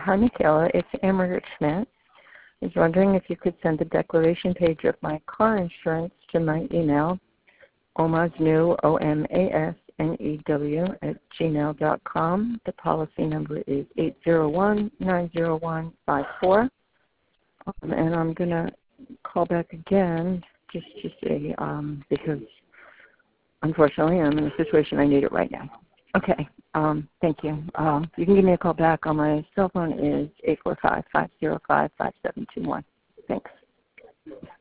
Hi, Michaela. It's Margaret Schmidt. I was wondering if you could send the declaration page of my car insurance to my email, omasnew, OMASNEW, @gmail.com. The policy number is 801-90154. And I'm going to call back again just to say, because unfortunately I'm in a situation I need it right now. Okay, thank you. You can give me a call back on my cell phone is 845-505-5721. Thanks.